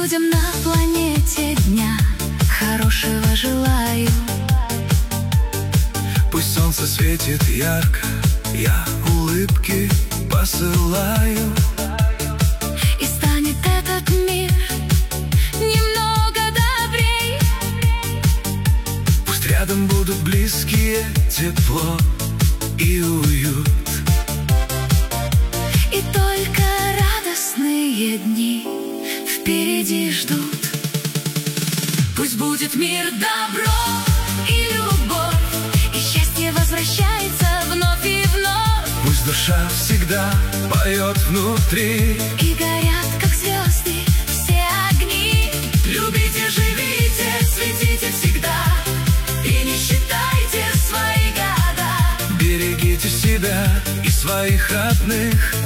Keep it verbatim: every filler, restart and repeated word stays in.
людям на планете дня хорошего желаю. Пусть солнце светит ярко, я улыбки посылаю. И станет этот мир немного добрей. Пусть рядом будут близкие, тепло и уют. И только радостные дни впереди ждут. Пусть будет мир, добро и любовь, и счастье возвращается вновь и вновь. Пусть душа всегда поет внутри, И горят, как звезды, все огни. любите, живите, светите всегда, И не считайте свои года. берегите себя и своих родных.